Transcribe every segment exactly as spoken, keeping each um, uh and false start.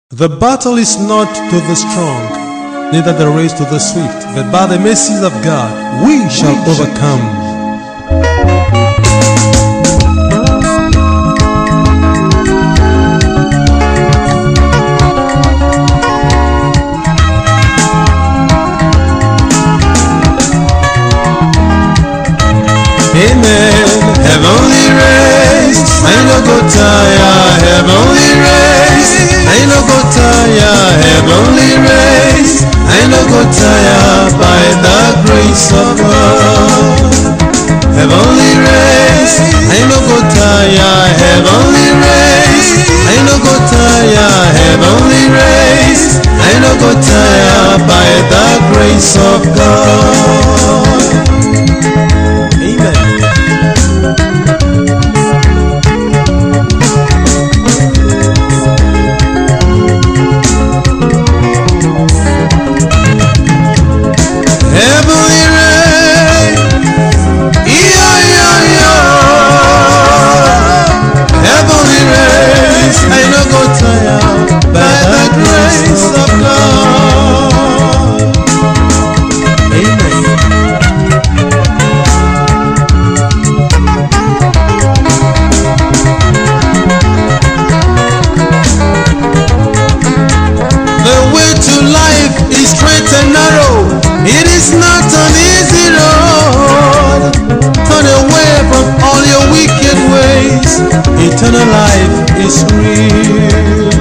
The battle is not to the strong, neither the race to the swift, but by the mercies of God we shall overcome. Amen. Heavenly race, I no go tire. Heavenly race, I no go tire. Heavenly race, I no go tire by the grace of God. Heavenly race, I no go tire. Heavenly race, I no go tire. Heavenly race, I no go tire by the grace of God. It is not an easy road. Turn away from all your wicked ways. Eternal life is real.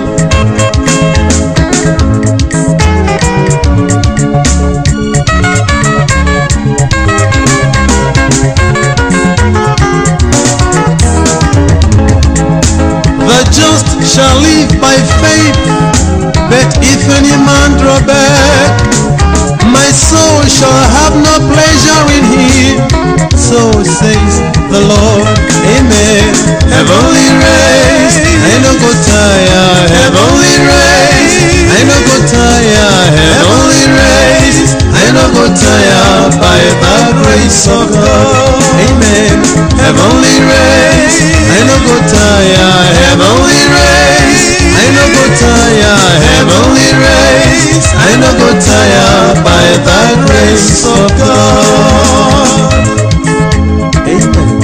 The just shall live by faith, but if any man draw back, my soul shall have no pleasure in him. So says the Lord. Amen. Heavenly race, I no go tire. Heavenly race, I no go tire. Heavenly race, I no go tire by the grace of God. Amen. Heavenly race, I no go tire. Heavenly race, I no go tire. Heavenly race, I no go tire by the grace of God. Amen.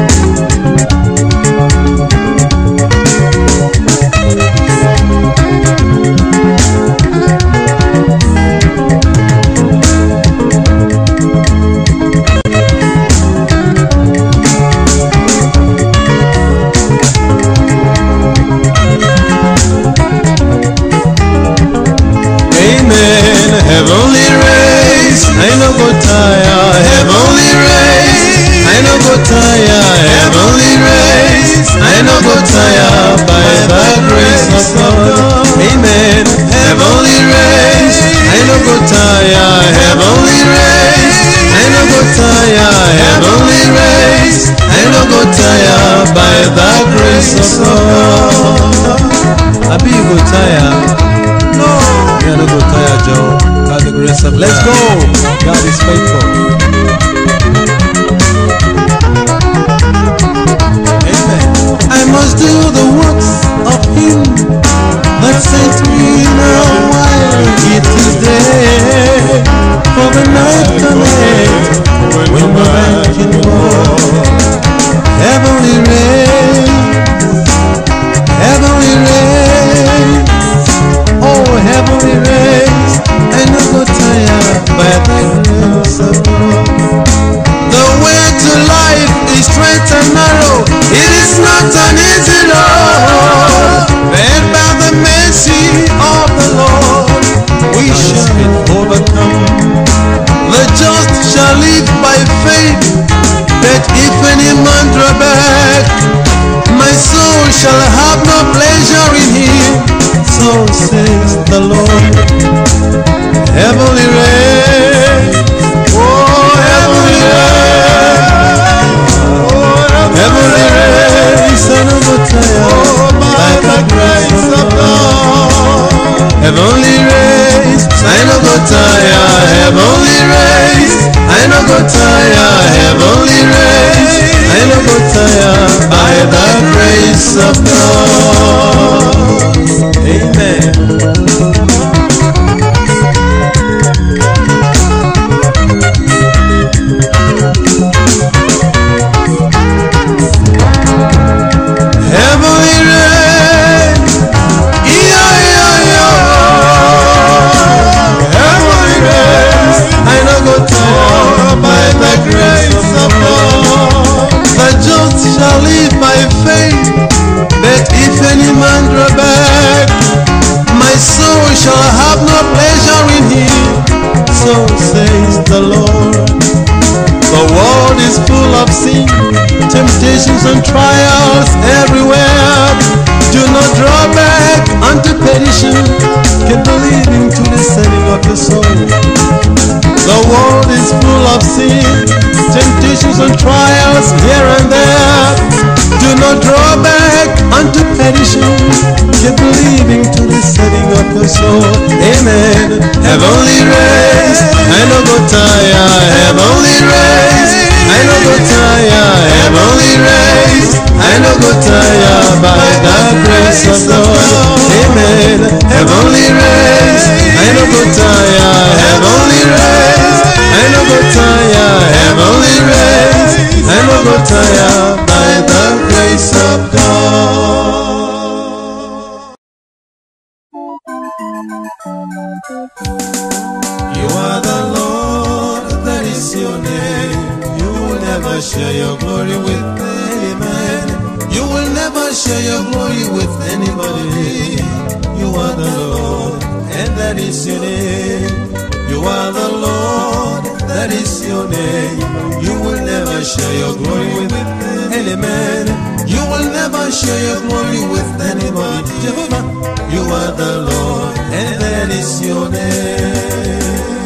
Heavenly race, I no go tire. Heavenly race, I no go tire. Heavenly race, I no go tire by the grace of God. Amen. Heavenly race, I no go tire. Heavenly race, I no go tire. Heavenly race, I no go tire by the grace of God. I be you go tire. No, I no go tire, Joe. By the grace of God. Let's go. God is faithful. Amen. I must do the works of Him that sent me now while it is day. For the night cometh when the man can walk. Heavenly rain, heavenly rain, oh heavenly rain. I no go tire by the grace of God. The way to life is straight and narrow. It is not an easy road, but by the mercy of the Lord we shall overcome. The just shall live by faith, but if any man draw back, my soul shall have no pleasure in him. So says the Lord. Heavenly rain, oh heavenly rain, oh heavenly rain, son of a tire, by the grace of God. Heavenly race, I no go tire. Heavenly race, I no go tire. Heavenly race, I no go tire by the grace of God. Amen. no pleasure in him. So says the Lord. The world is full of sin, temptations and trials everywhere. Do not draw back unto perdition. Keep believing to the saving of your soul. The world is full of sin, temptations and trials here and there. Do not draw back unto perdition. Keep believing to the saving of your soul. Amen. Heavenly race, I no go tire. Heavenly race, I no go tire. Heavenly race, I no go tire by the grace of God. Amen. Heavenly race, I no go tire. Heavenly race, I no go tire. Heavenly race, I no go tire by the grace of God. You are the Lord, that is your name. You will never share your glory with any man. You will never share your glory with anybody. You are the Lord, and that is your name. You are the Lord, that is your name. You will never share your glory with any man. You will never share your glory with anybody. Jehovah, you are the Lord, and that is your name.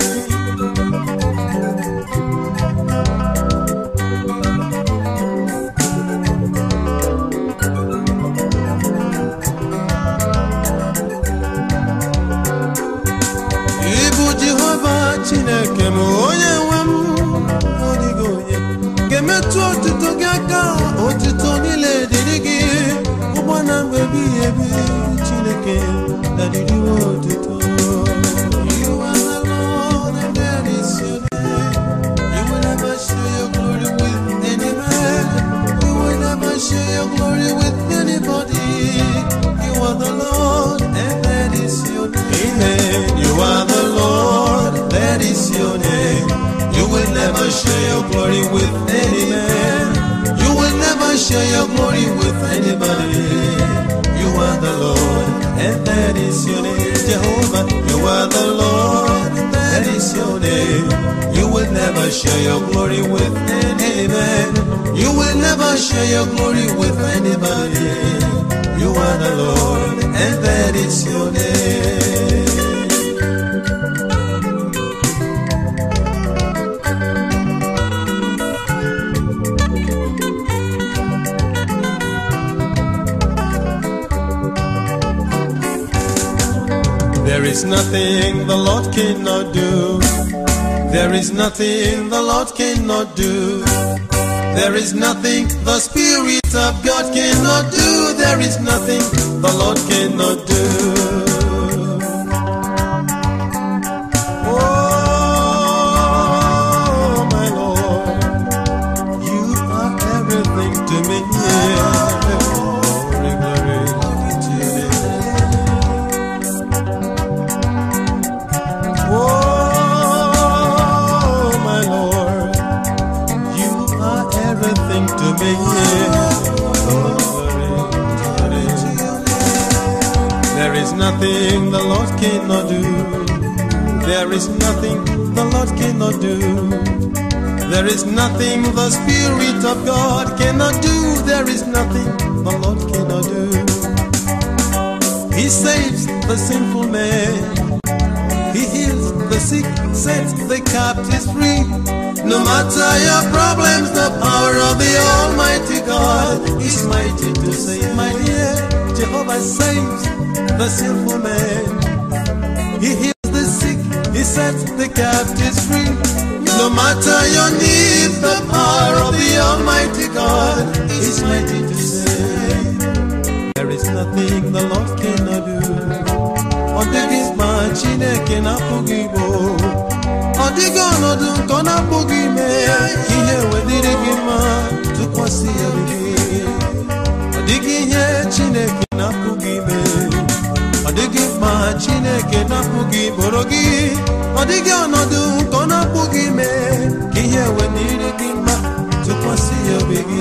Chineke m onye nwe m ọdịghị onye ga-emetụ otuto gị aka. Otuto niile dịrị gị ụgbọ na mgbe ebighị ebi. Chineke dadịrịwe otuto. You are the Lord, and that is your name. You will never share your glory with any man. You will never share your glory with anybody. You are the Lord, and that is your name. Amen. You are the Lord, that is your name. You will never share your glory with any man. You will never share your glory with anybody. You are the Lord, and that is your name. Jehovah, you are the Lord, that is your name. You will never share your glory with any man. You will never share your glory with anybody. You are the Lord, and that is your name. There is nothing the Lord cannot do. There is nothing the Lord cannot do. There is nothing the Spirit of God cannot do. There is nothing the Lord cannot do. Oh, my Lord, you are everything to me. Glory, glory, glory to your name. Oh, my Lord, you are everything to me. There is nothing the Lord cannot do. There is nothing the Lord cannot do. There is nothing the Spirit of God cannot do. There is nothing the Lord cannot do. He saves the sinful man. He heals the sick, sets the captives free. No matter your problems, the power of the Almighty God is mighty to save. My dear, Jehovah saves the sinful man. He heals the sick, he sets the captives free. No matter your need, the power of the Almighty God is mighty to save. There is nothing the Lord cannot do. Odigi ma Chineke na pụghị igbo. Odigi ọnọdụ nke na pụghị ime. Ihe wedịrị gị mma tụkwasị ya obi. Odigi ihe Chineke na pụghị ime. Odigi ma Chineke na pụghị boro gị. Odigi ọnọdụ nke na pụghị ime. Ihe wedịrị gị mma tụkwasị ya obi gị.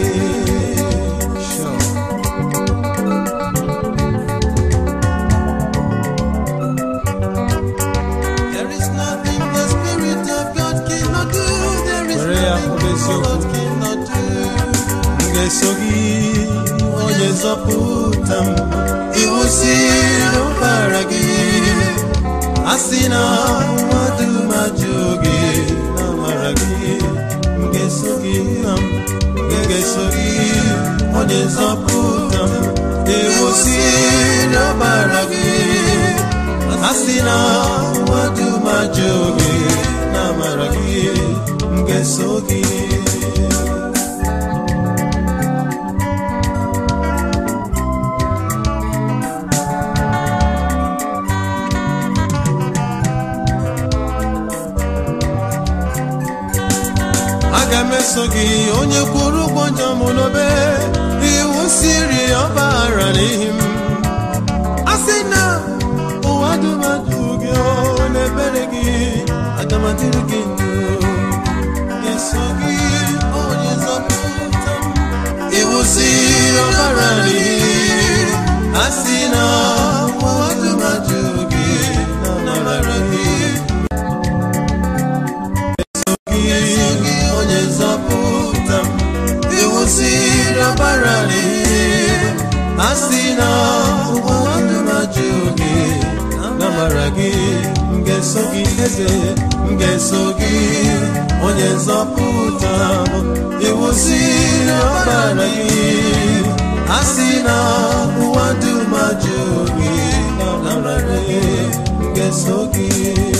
nzọpụta m iwusiri ọbara gị asị na mmadụ majụ gị na amara gị m ga-eso gị na m ga-eso gị onye nzọpụta m iwusiri ọbara gị asị na mmadụ majụ gị na amara gị m ga-eso gị. Aga m eso gị onye kwụrụ ụgwọ njọ m n'obe iwu siri ọbara n'ihi m asị na ụwa dum ajụ gị n'ebere gị aga m adịrị gị ndụ ga-eso gị onye nzọpụta m iwu siri ọbara n'ihi asị na ụwa dum ajụ gị n'amara gị asị na ụwa dum ajụ gị n'amara gị m ga-eso gị eze m ga-eso gị onye nzọpụta m iwusiri ọbara gị asị na ụwa dum ajụ gị n'amara gị m ga-eso gị.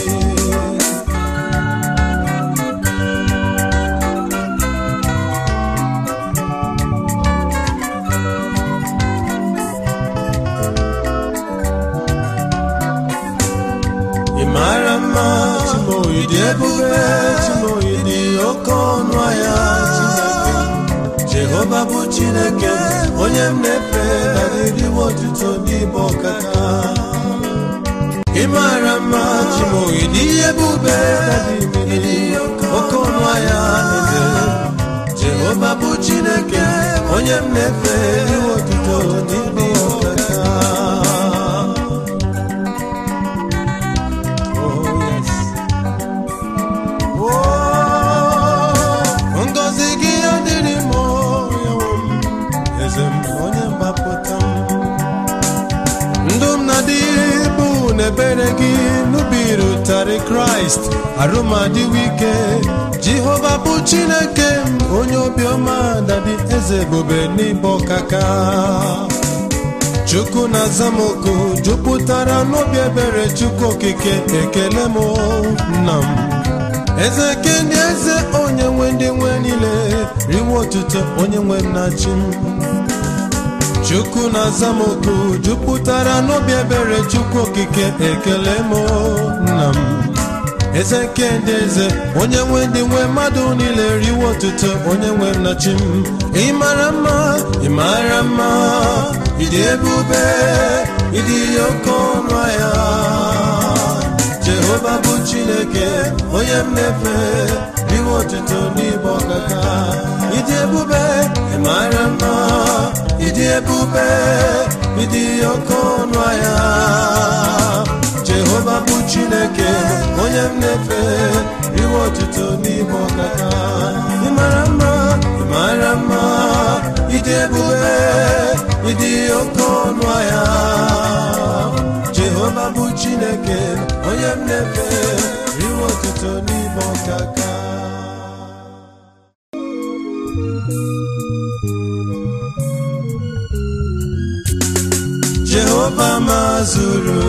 Marama chimoyi dị ebube chimoyi dị oke ọnụ ahịa Chineke Jehova bụ Chineke onye m na-efe dadịrịwa otuto n'ịbụ ọkaka. Ị mara mma chimoyi dị ebube dadịrị oke ọnụ ahịa eze Jehova bụ Chineke onye m na-efe dadịrịwa otuto n'ịbụ ọkaka. Ndụ m na-adịghị bụ n'ebere gị n'ubiru tarị Kraịst arụmadịwa ike Jehova bụ Chineke m onye obiọma dadi eze ebube n'ịbụ ọkaka. Chukwu na-aza m oku jupụtara n'obi ebere Chukwu okike ekele m nna m eze ke ndị eze onye nwe ndị nwe niile riwe otuto onye nwe m na chi m. Chukwu na-aza m oku jupụtara n'obi ebere Chukwu okike ekele m nna m eze nke ndị eze onye nwe ndị nwe mmadụ niile riwe otuto onye nwe m na chi m. Ị mara mma ị mara mma ịdị ebube ịdị oke ọnụ ahịa Jehova bụ Chineke onye m na-efe riwe otuto n'ịbụ ọkaka. Ịdị ebube ị mara mma ịdị ebube ịdị oke ọnụ ahịa Jehova bụ Chineke onye m na-efe riwe otuto n'ịbụ ọkaka. Ị mara mma ị mara mma ịdị ebube ịdị oke ọnụ ahịa Jehova bụ Chineke onye m na-efe riwe otuto n'ịbụ ọkaka. Jehova mazụrụ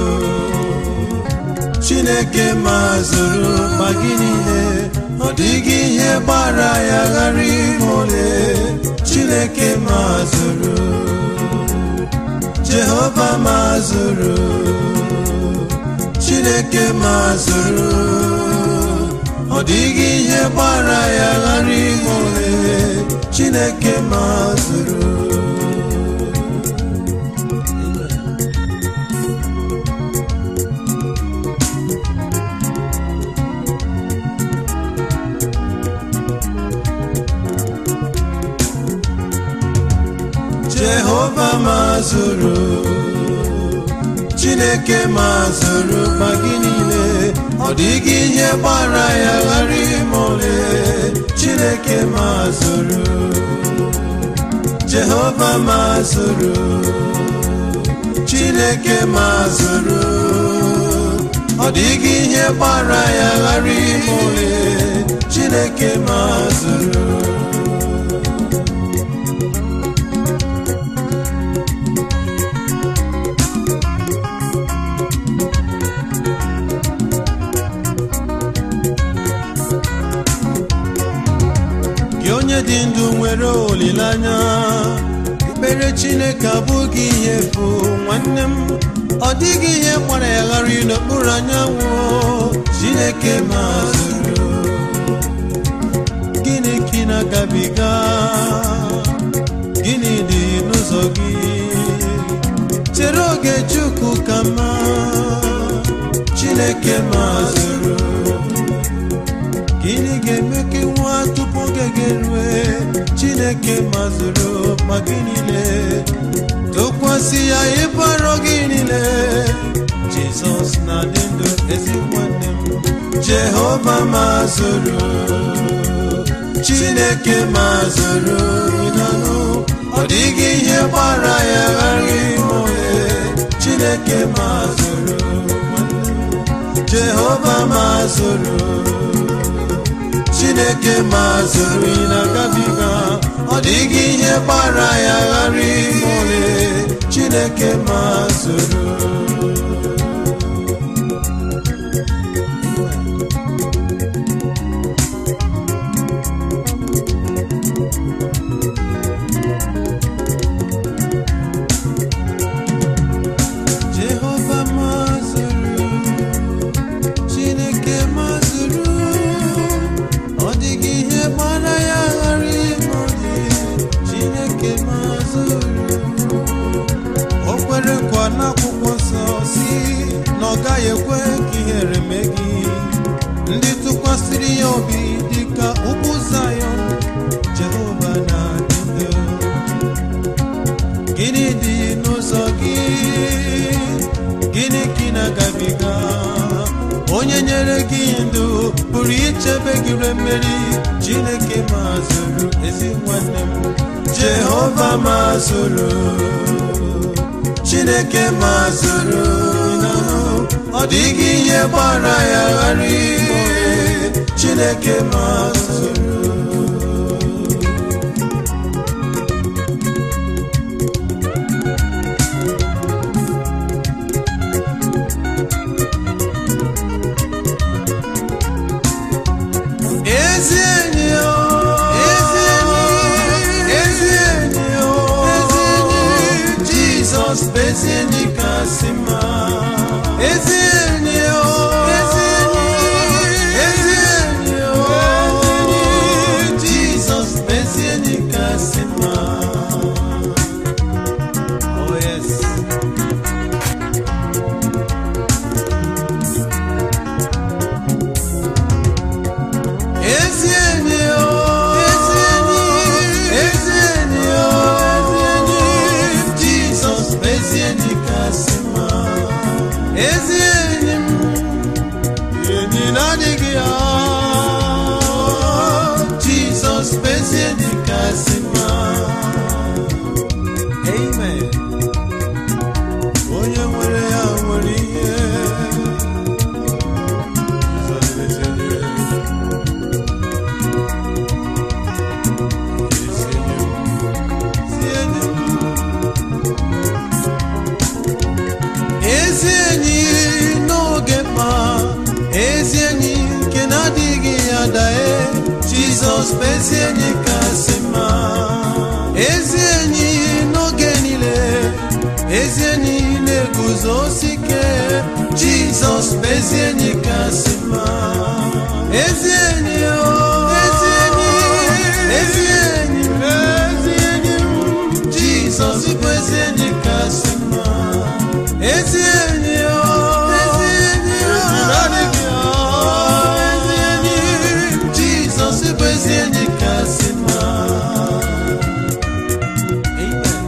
Chineke mazụrụ ma gị niile ọ dịghị ihe gbara ya ghara ime ole Chineke mazụrụ Jehova mazụrụ Chineke mazụrụ ọ dịghị ihe gbara ya ghara ime ole Chineke mazụrụ. Jehova mazụrụ Chineke mazụrụ ma gị niile ọ dịghị ihe gbara ya ghara ime ole Chineke mazụrụ Jehova mazuru, Chineke mazuru, ọ dịghị ihe gbara ya ghara ime, Chineke mazuru. Gị onye dị ndụ nwere olileanya, ikpere Chineke abụghị ihe efu nwanne m, ọ dịghị ihe gbara ya ghara n'okpuru anyanwụ, Chineke mazuru. Gịnị ka ị na-agabiga? Gịnị dị n'ụzọ gị? Chere oge Chukwu ka mma, Chineke mazuru. Gịnị ga-eme ka nwa tupu oge ga-erue? Chineke mazuru ma gị niile, tụkwasị ya ibu arọ gị niile. Jizọs na-adị ndụ ezi nwanne m. Jehova mazuru, Chineke mazuru, ịnanụ ọ dịghị ihe gbara ya ghara ime, Chineke mazuru. Jehova mazuru, Chineke mazuru, ị na-agabiga, ọ dịghị ihe gbara ya ghara ime, Chineke mazuru. Jehova mazuru, Chineke mazuru, ọ dịghị ihe gbara ya ghara ime, Chineke mazuru. O kwere nkwa n'akwụkwọ nsọ si na ọ gaghị ekwe ka ihere mee gị. Ndị tụkwasịrị ya obi dịka ugwu Zayọn, Jehova na-adị ndụ. Gịnị dị n'ụzọ gị? Gịnị ka ị na-agabiga? Onye nyere gị ndụ pụrụ ichebe gị ruo mmeri, Chineke mazuru ezi nwanne m. Jehova mazuru, Chineke mazuru, ọ dịghị ihe gbara ya ghara ime, Chineke mazuru. Ezi enyi o, ezi enyi, ezi enyi o, ezi enyi, Jizọs bụ ezi enyi kasị mma. Ezi enyi o, ezi enyi, ezi enyi o, Jizọs bụ ezi enyi kasị mma. Oh yes. Ezi enyi o, ezi enyi, ezi enyi o, ezi enyi, Jizọs bụ ezi enyi kasị mma. Ezi enyi m, enyi na-adịghị ya, Jizọs bụ ezi enyi kasị mma. Amen. Onye nwere ya nwere ihe. Jizọs bụ ezi enyi. Ezi enyi n'oge mma, ezi enyi nke na-adịghị ya dae, Jizọs bụ ezi enyi kasị mma. Ezi enyi n'oge niile, ezi enyi na-eguzosi ike, Jizọs bụ ezi enyi kasị mma. Ezi enyi o, ezi enyi, ezi enyi, ezi enyi m, Jizọs bụ ezi enyi kasị mma. Ezi enyi o, ezi enyi o, ezi enyi, Jizọs bụ ezi enyi kasị mma. Amen.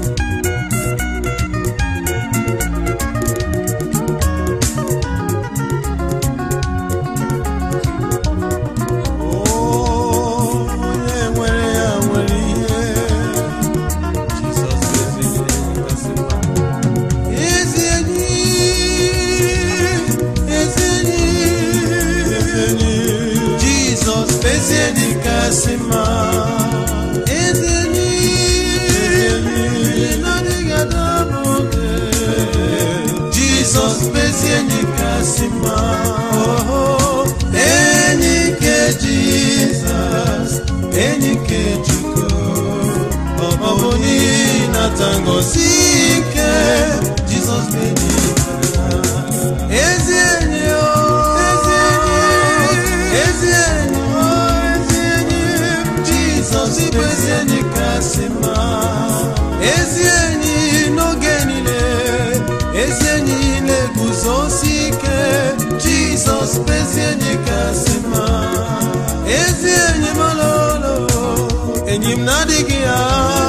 mma. Oh, enyi nke Jesus, enyi nke Chukwu, ọ bụ n'ịnata ngozi ike Jesus enyi. Ezi enyi o, ezi enyi, ezi enyi o, ezi enyi Jesus bụ ezi enyi kasị mma. Ezi enyi n'oge niile, ezi enyi na-eguzosi ike Jesus bụ ezi enyi kasị mma. Ezi enyi m ololo, enyi m na-adịghị ya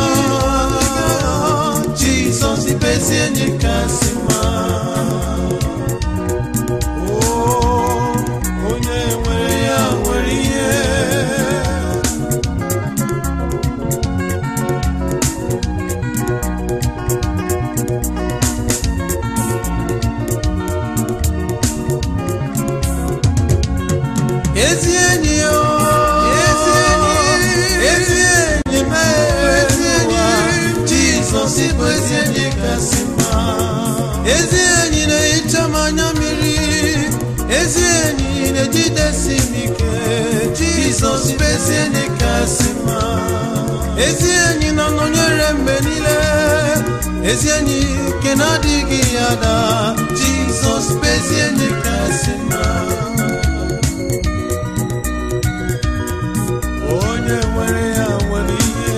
Jesus bụ ezi enyi kasị mma. Ezi enyi o, ezi enyi, ezi enyi m, ezi enyi Jesus bụ ezi enyi kasị mma. Ezi enyi na-ehicha m anya mmiri, ezi enyi na-ejidesi m ike Jesus bụ ezi enyi kasị mma. Ezi enyi na-anọnyere mgbe niile, ezi enyi nke na-adịghị ya ada Jesus bụ ezi enyi kasị mma. Onye nwere ya nwere ihe.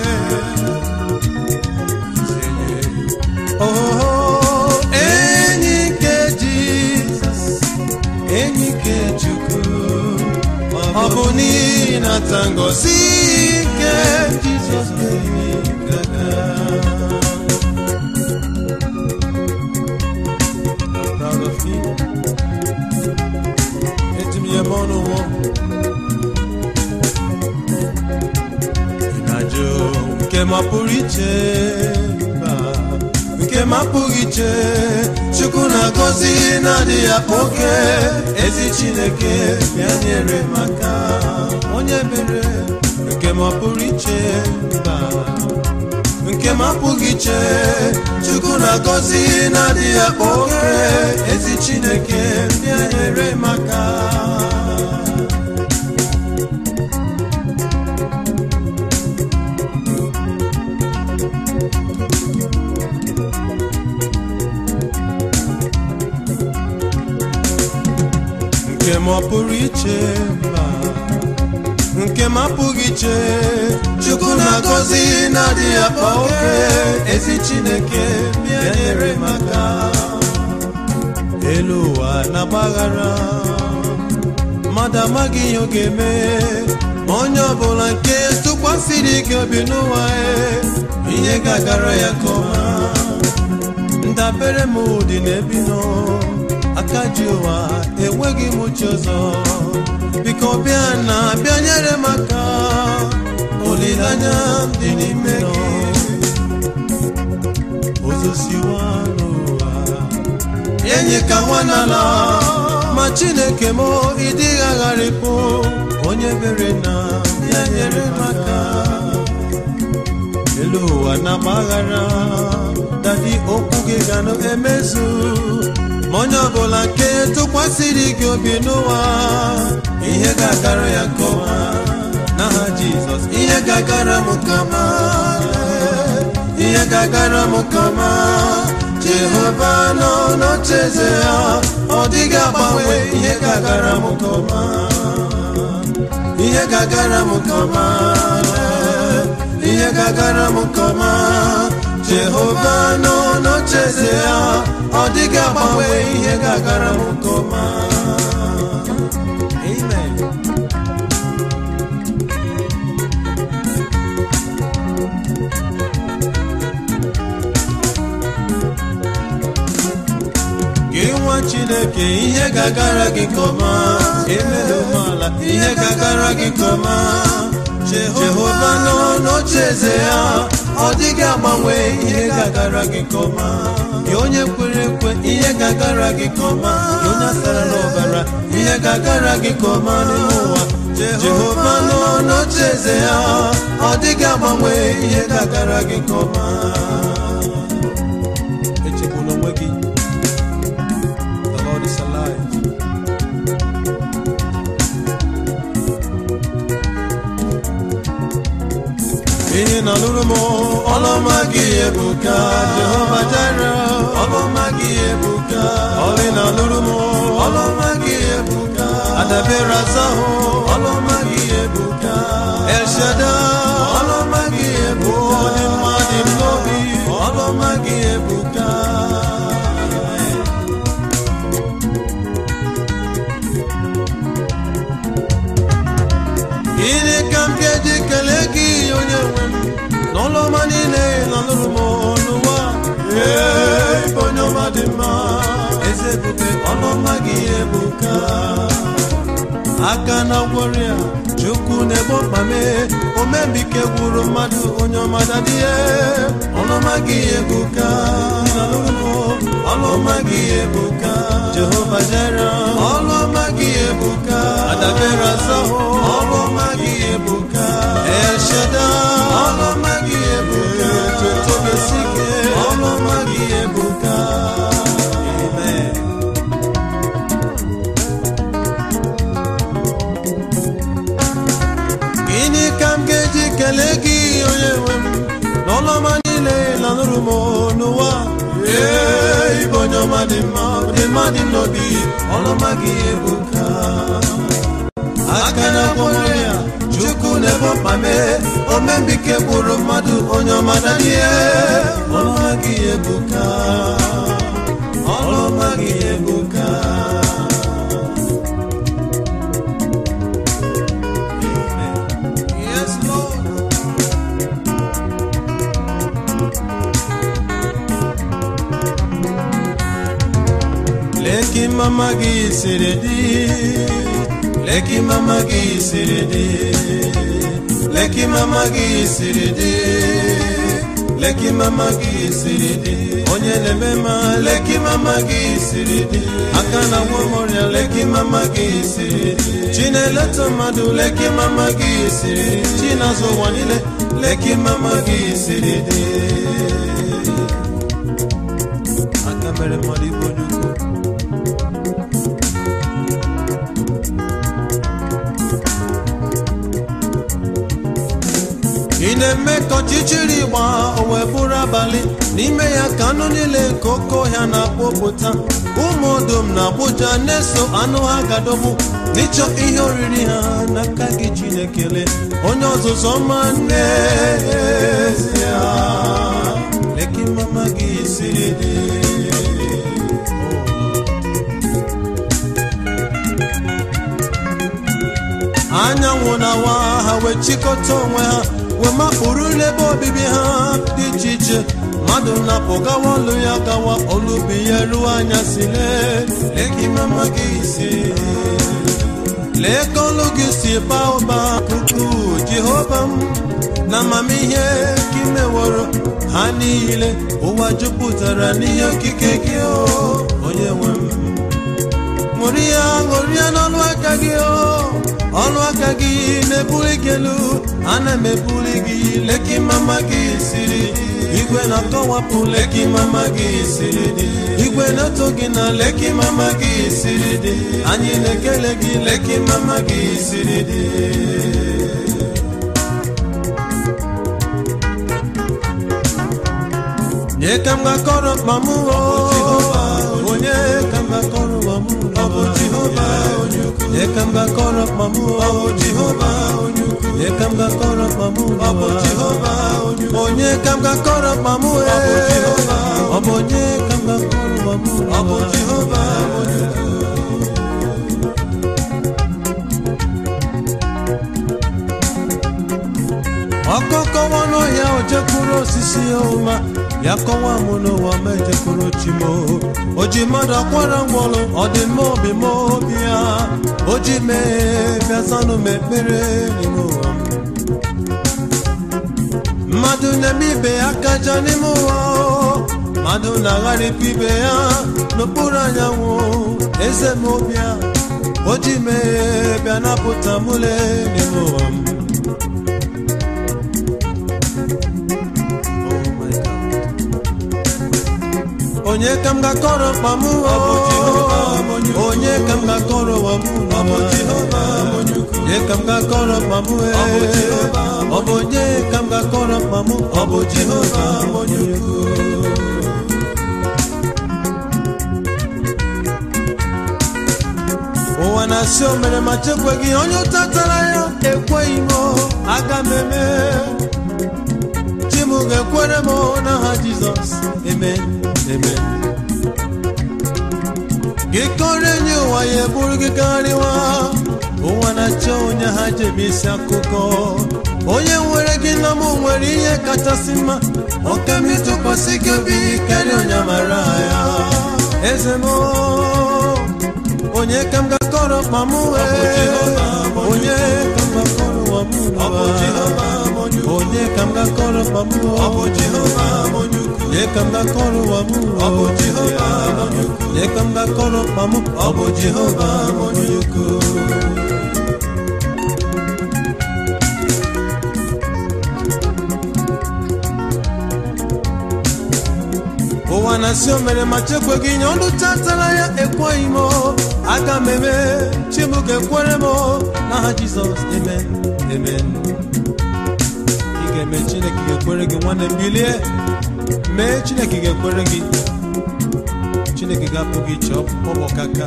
Oh, enyi nke Jesus, enyi nke Chukwu, ọ bụ n'ịnata ngozi ike Jesus enyi gaga. I'm proud of him. Eji m ya mọnụ nwọ. Nke mapụrụ iche mba, nke mapụrụ iche Chukwu na-agọzi na-adịghị akpa oke. Ezi Chineke bịa nyere maka onye mere. Nke mapụrụ iche mba, nke mapụrụ iche Chukwu na-agọzi na-adịghị akpa oke. Ezi Chineke bịa nyere maka. Nke ma pụrụ iche mba, nke ma pụghị iche Chukwu na-agọzi na-adịghị akpa oke. Ezi Chineke bịa nyere maka. Elu ụwa na-agbaghara, mmadụ amaghị ihe ọ ga-eme, ma onye ọbụla nke tụkwasịrị gị obi n'ụwa ihe ga-agara ya nke ọma. Ndabere m dị n'ebi nọ, aka ji ụwa enweghị m uche ọzọ. Biko bịa na bịa nyere m aka, olileanya m dị n'ime gị. Ozosiwa n'ụwa enyi ka nwa n'ala, ma Chineke m ịdịghị agharịpụ. Onye mere na bịa nyere m aka. Elu ụwa na-agbaghara, dadi okwu gị ga na-emezu. Ma onye ọbụla nke tụkwasịrị gị obi n'ụwa ihe ga-agara ya nke ọma. N'aha Jizọs ihe ga-agara m nke ọma, ihe ga-agara m nke ọma. Jehova nọ n'ocheeze ya, ọ dịghị agbanwe. Ihe ga-agara m nke ọma, ihe ga-agara m nke ọma, ihe ga-agara m nke ọma. Jehova nọ n'ocheeze ya, ọ dịghị agbanwe. Ihe ga-agara m nke ọma. Amen. Gị nwa Chineke ihe ga-agara gị nke ọma. Emere umeala ihe ga-agara gị nke ọma. Jehova nọ n'ocheeze ya, ọ dịghị agbanwe. Ihe ga-agara gị nke ọma. Gị onye kwere ekwe ihe ga-agara gị nke ọma. Gị onye asara n'ọbara ihe ga-agara gị nke ọma n'ime ụwa. Jehova nọ n'ocheeze ya, ọ dịghị agbanwe. Ihe ga-agara gị nke ọma. Echegbula onwe gị. The Lord is alive. Lurumo, Olomagi Ebuka, Jehovah Jireh, Olomagi Ebuka, Olina Lurumo, Olomagi Ebuka, Adabera Zaho, Olomagi Ebuka, El Shaddai, Olomagi Ebuka, Odim Nobi, Olomagi Ebuka. Ine kamkeji keleki onyewe n'ụlọ manile nọ n'ụlọ n'ụwa ee bonyo madima eze ebube ọlọma gị ebuka aka na gwọrịa Chukwu na-egbo mkpame omembike gwuru mmadụ onye ọmada dị ọlọma gị ebuka ọlọma gị ebuka Jehova Jireh ọlọma gị ebuka Adabere Asaho ọlọma gị ebuka El Shaddai ọlọma gị ebuka Totobesike ọlọma gị ebuka. Amen. Gịnị ka m ga-eji kelee gị onye nwe m n'ọlọma niile lanụrụ m n'ụwa ee ịbụ onye ọma dị mma dị mma dị n'obi ọlọma gị ebuka aka na gwọrọ ya Chukwu na-ebo mkpame omembike gwuru mmadụ onye ọma dadie ọlọma gị ebuka ọlọma gị ebuka. Yes, Lord. Leki mama gị siri dị Leki mama gị siri dị Leki mama gị siri dị Leki mama gị siri dị onye na-eme ma Leki mama gị siri dị aka na gwọmọrịa Leki mama gị siri dị chi na-eleta mmadụ Leki mama gị siri dị chi na-azụ ụwa niile Leki mama gị siri dị aka mere mmadụ igbo n'ukwu ị na-eme ka ọchịchịrị gbaa o wee bụrụ abalị n'ime ya ka anụ niile nke oke ọhịa na-akpọpụta ụmụ ọdụm na Abuja na-eso anụ ha gadọgbu n'ịchọ ihe oriri ha n'aka gị Chinekele onye ọzụzụ ọma n'ezie Leki mama gị siri dị anyanwụ na-awa ha wee chịkọta onwe ha wee makpụrụ n'ebe obibi ha dị iche iche mmadụ na-apụ gawa ọlụ ya gawa olubi ya ruo anya si lee Leki mama gị si lee ka olu gị si baa ụba puku Jehova m na amamihe ka imeworo ha niile ụwa jupụtara n'ihe okike gị onye nwe m ṅụrịa ṅụrịa n'ọlụ aka gị ọlụ aka gị na-ebuli gị elu ana m ebuli gị Leki mama gị siri igwe na-akọwapụ Leki mama gị siri dị igwe na-eto gị na Leki mama gị siri dị anyị na-ekele gị Leki mama gị siri dị nye ka m ga-akọrọ mkpa m onye ka m ga-akọrọ mkpa m ọ bụ Jehova onye ukwu nye ka m ga-akọrọ mkpa m ọ bụ Jehova onye ukwu nye ka m ga-akọrọ mkpa m ọ bụ Jehova onye ukwu onye ka m ga-akọrọ mkpa m ọ bụ Jehova ọ bụ onye ka m ga-akọrọ mkpa m ọ bụ Jehova onye ukwu. ọkọkọwa n'ọhịa o jekwuru osisi ọma ya kọwa mụ n'ụwa ma ejekwuru chimo o ji mmadụ akwara ngwọrụ ọ dị mma obi ma obi ya o ji mee bịazanụ m ekpere n'ime ụwa mmadụ na-eme ibe ya kaja n'ime ụwa mmadụ na-agharịpụ ibe ya n'okpuru anyanwụ eze m obi ya o ji mee bịa napụta mụle n'ime ụwa m. onye kam ga koro pamu onye kam ga koro wamu onye kam ga koro pamu onye kam ga koro pamu obo Jehovah monyuku o wana sio mere machekwe gi onye tatara ya ekwe imo aga meme chimu ge kwere mo na ha Jesus amen amen gikore nyu wa ye burgi kariwa o wana chonya ha je misa kuko onye nwere gị na mụ nwere ihe kachasị mma oke m ịtụkwasị gị obi karịa onye mara ya eze m onye ka m ga-akọrọ mkpa m onye ka m ga-akọrọ ụwa m onye ka m ga-akọrọ mkpa m onye ka m ga-akọrọ ụwa m onye ka m ga-akọrọ mkpa m ọ bụ Jehova onye ukwu Wanasio mere machekwe gị nye ọnụ tatara ya ekweghị m aga m eme Chibuke kwere m n'aha Jizọs amen amen ị ga-eme Chineke ga-ekwere gị nwanne m bilie mee Chineke ga-ekwere gị Chineke ga-apụ gị iche ọbọ kaka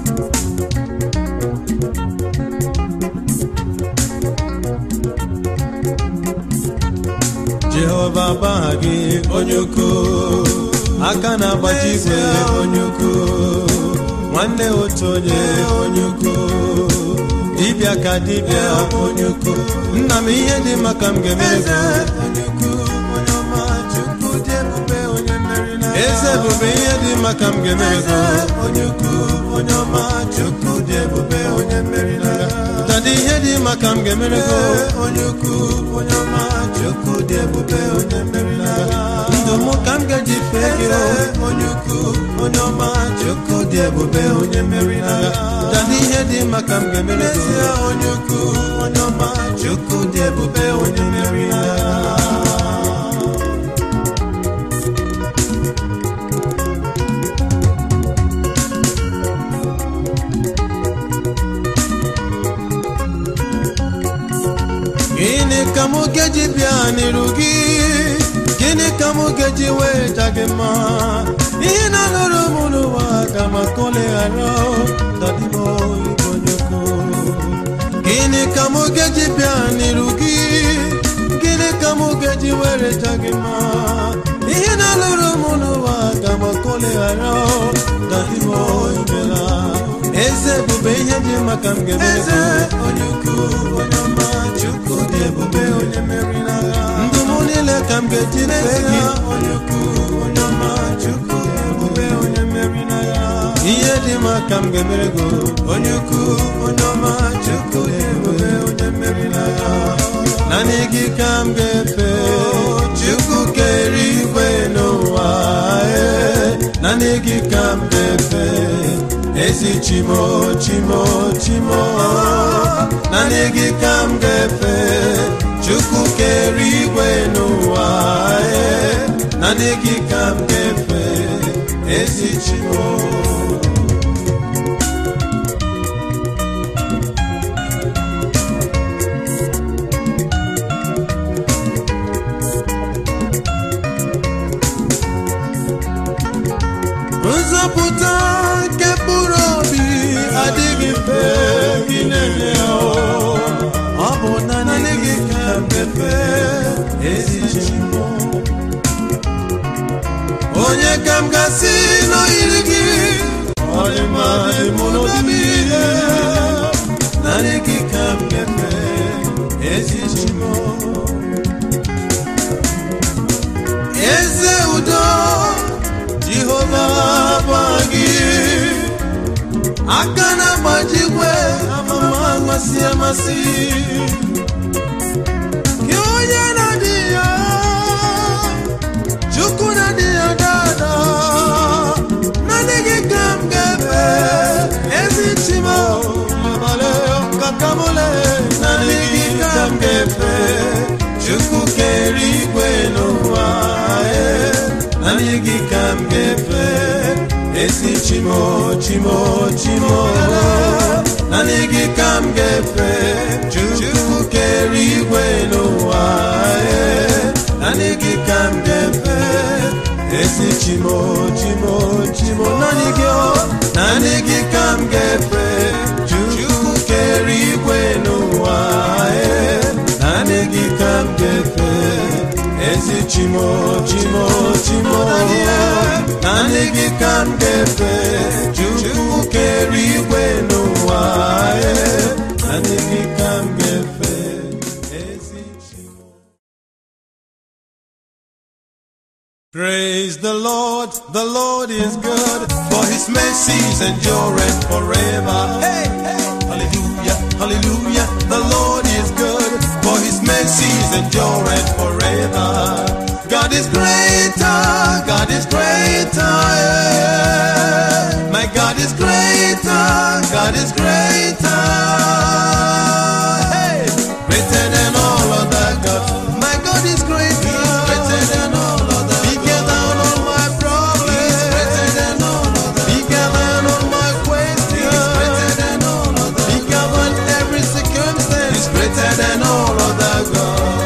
Jehova baha gị onye ukwu aka na-agbaji igwe onye ukwu nwanne otu onye onye ukwu dibịa ka dibịa onye ukwu nna m ihe dị maka m ga-emere gị eze ebube ihe dị maka m ga-emere gị onye ukwu onye ọma Chukwu dị ebube onye mmeri n'agha dadi ihe dị maka m ga-emere gị onye ukwu onye ọma Chukwu dị ebube onye mmeri n'agha ndụ m ka m ga-eji fee gị onye ukwu onye ọma Chukwu dị ebube onye mmeri n'agha dadi ihe dị maka m ga-emere gị onye ukwu onye ọma Chukwu dị ebube onye mmeri n'agha Gịnị ka mụ ga-eji bịa n'iru gị gịnị ka mụ ga-eji weta gị mma ihe na-alụrụ m n'ụwa ka maka oleghara dadimo igbo nyoko gịnị ka mụ ga-eji bịa n'iru gị gịnị ka mụ ga-eji weta gị mma ihe na-alụrụ m n'ụwa ka maka oleghara dadimo imela eze ebube ihe dị maka m ga-emere onye ukwu onye ọma Chukwu dị ebube onye mmeri n'agha ndụ m niile ka m ga-eji fee gị onye ukwu onye ọma Chukwu dị ebube onye mmeri n'agha ihe dị maka m ga-emere gị onye ukwu onye ọma Chukwu dị ebube onye mmeri n'agha naanị gị ka m ga-efe Chukwu kere igwe n'ụwa naanị gị ka m ga-efe ezi chimo chimo chimo naanị gị ka m ga-efe Chukwu kere igwe n'ụwa naanị gị ka m ga-efe ezi chimo nzọpụta nke mkpụrụ obi adịghị mfe gị na-enye ọ bụ naanị gị ka m ga-efe ezi Chimo onye ka m ga-asị n'oyiri gị ọ dị mma dị mụ n'obi naanị gị ka m ga-efe ezi Chimo eze udo Jehova bụ gị aka na-agbajikwe amama amasị amasị gị onye na-adị ya Chukwu na-adị ya dada naanị gị ka m ga-efe ezi Chimo abalị kakamole naanị gị ka m ga-efe Chukwu kere igwe n'ụwa naanị gị ka m ga-efe chimo, chimo. Nanigi kam gefe, Chukwu kerigwe n'ụwa. Nanigi kam gefe, esi chimo, chimo, chimo. Nanigi o, nanigi kam gefe, Chukwu kerigwe n'ụwa. Nanigi kam gefe, esi chimo, chimo, chimo. Nanigi kam gefe, Chukwu kerigwe n'ụwa. Nanigi kam gefe, esi chimo. Praise the Lord, the Lord is good, for his mercies endureth forever. Hey, hey, hallelujah, hallelujah, the Lord is good, for his mercies endureth forever. God is greater, God is greater, yeah. My God is greater, God is greater, hey, greater than all other gods. My God is greater, he's greater than all other, bigger than all my problems, he's greater than all other, bigger than all my questions, he's greater than all other, bigger than every circumstance, he's greater than all other gods.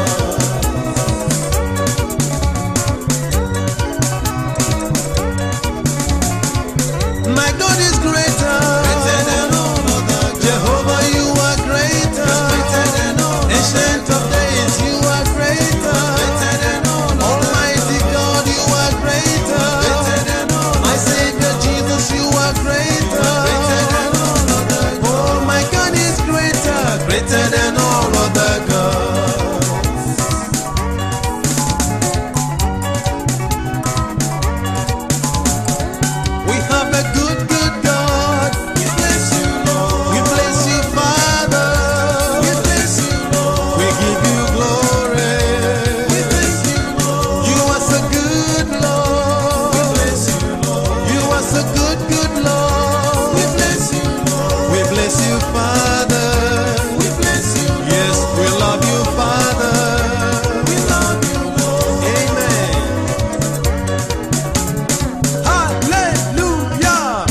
My God is greater, greater than all other gods. Jehovah, you are greater, greater than all. Ancient of days, you are greater, greater than all. Almighty God, you are greater, greater than all. My Savior Jesus, you are greater, greater than all other gods. Oh, my God is greater, greater than all other gods. We have a good, good God. We bless you, Lord. We bless you, Father. We bless you, Lord. We give you glory. We bless you, Lord. You are so good, Lord. We bless you, Lord. You are so good, good Lord. We bless you, Lord. We bless you, Father. We bless you, Lord. Yes, we love you, Father. We love you, Lord. Amen. Hallelujah.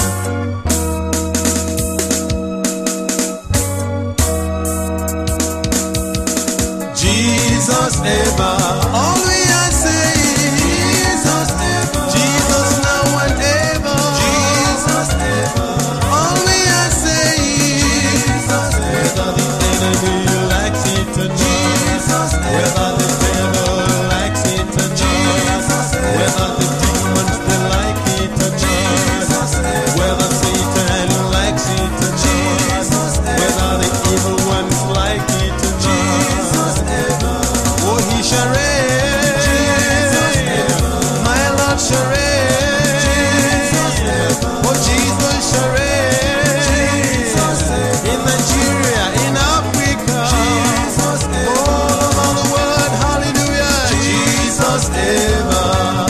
Jesus ever, all we are saying, Jesus ever, Jesus now and ever, Jesus ever, all we are saying, Jesus ever, whether the enemy likes it or not, Jesus ever, whether the devil likes it or not, Jesus ever, whether the demons they like it or not, Jesus ever, whether Satan likes it or not, Jesus ever, whether the evil ones like it or not, Jesus ever. Oh, he shall reign, Jesus ever. My Lord shall reign, Jesus ever. Oh, Jesus shall reign, Jesus ever. In Nigeria, in Africa, Jesus ever. All over the world, hallelujah, Jesus ever.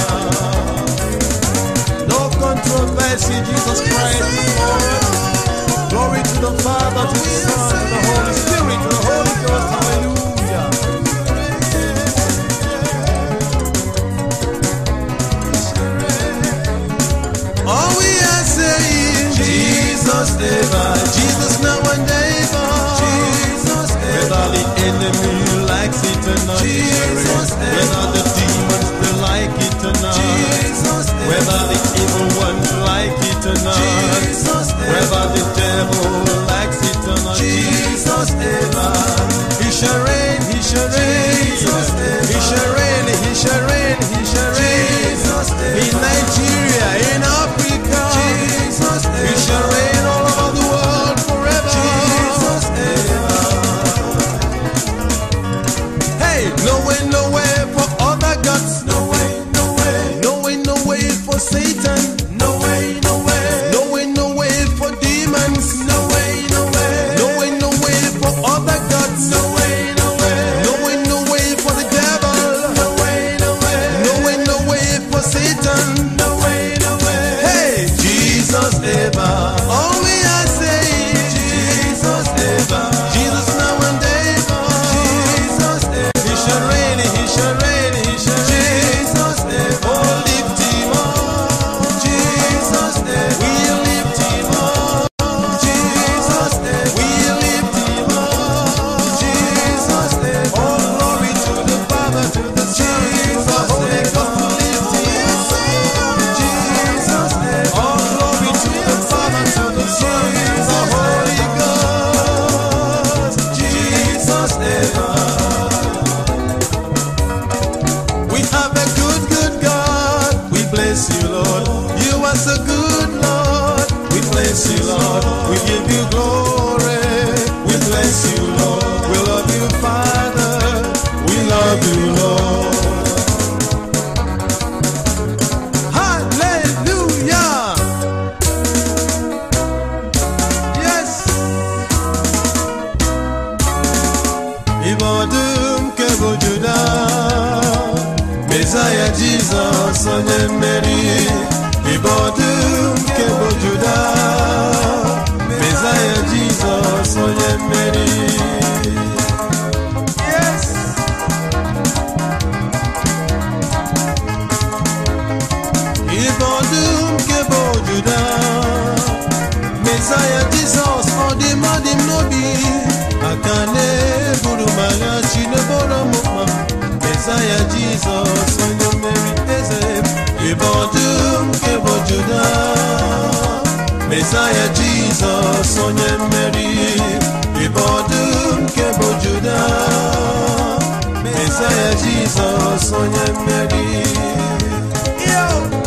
No controversy, Jesus Christ is Lord. Glory to the Father, to the Son, and the Holy Spirit, to the Holy Ghost, hallelujah. All we are saying, Jesus ever, Jesus now and ever, Jesus ever. Whether the enemy likes it or not, Jesus ever. Whether the demons they like it or not, Jesus ever. Whether the evil ones like it or not, Jesus ever. Whether the devil likes it or not, Jesus ever. He shall reign, he shall reign, Jesus ever. He shall reign, he shall reign, he shall reign, Jesus ever. In Nigeria, in Africa, Jesus ever. He shall reign all over the world forever, Jesus ever. Hey, no way, no way for other gods, no way, no way, no way, no way for Satan, no way, no way, no way, no way for demons. We give you glory. We bless you, Lord. We love you, Father. We love you, Lord. Hallelujah. Yes. Ibodum kebo Judah, Messiah Jesus onye mmeri. Ibodum kebo Judah, Messiah Jesus onye mmeri. Yes. Ibodum kebo Judah, Messiah Jesus odimadim nobi. Akane buru maya chine boro mukma. Messiah Jesus onye mmeri eze. Ibodum kebo Judah, Messiah Jesus onye mmeri. Ibodum kebo Judah, Messiah Jesus onye mmeri. Yo!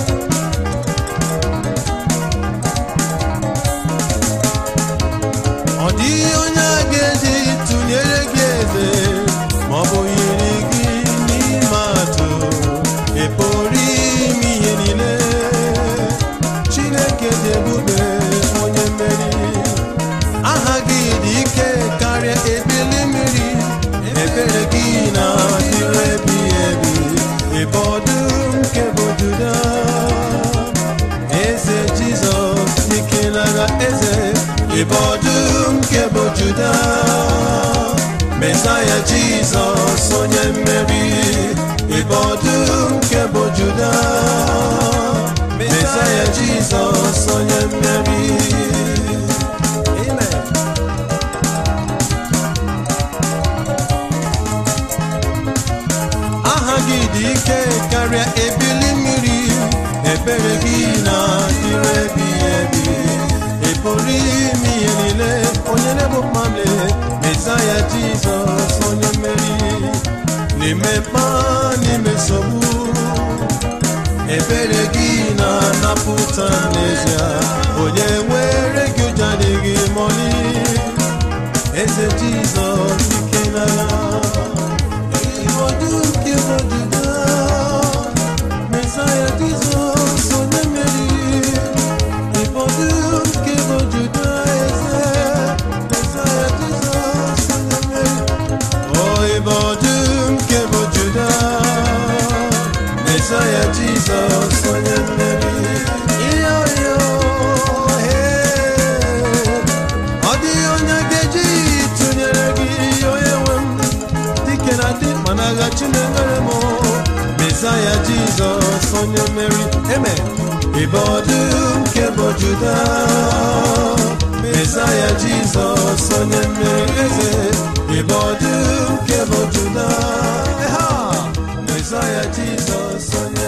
Ọ dịghị onye a ga-eji tụnyere gị eze ma ọ bụ yiri gị n'ime atụ. Ị pụrụ ime ihe niile. Chineke dị ebube onye mmeri. Aha gị dị ike karịa ebili mmiri. Ebere gị na-adịrị ebighị ebi. Ibodum kebo Judah, eze Jizọs dike n'agha eze. Ibodum kebo Judah, Messiah Jesus onye mmeri. Ibodum kebo Judah, Messiah Jesus onye mmeri. Amen. Aha gị dị ike karịa ebili mmiri. Ebere gị na-adịrị ebighị ebi. Ị pụrụ ime ihe niile. Onye na-ebu mmamle, Messiah Jesus onye mmeri. N'ime mkpa, n'ime nsogbu, ebere gị na-anapụta n'ezie. Onye nwere gị ụjọ adịghị mọni. Eze Jizọs ike n'agha. Ibodum kebo Judah, Messiah Jesus onye mmeri. Ibodum kebo Judah eze, Messiah Jesus onye mmeri. Oh, Ibodum kebo Judah, Messiah Jesus onye mmeri. Iyo iyo, hey. Ọ dịghị onye ga-eji tụnyere gị onye nwe m. Dike na dị mana agha Chineke m. Messiah Jesus onye mmeri. Amen. Ibodum kebo Judah, Messiah Jesus onye mmeri eze. Ibodum kebo Judah, Messiah Jesus onye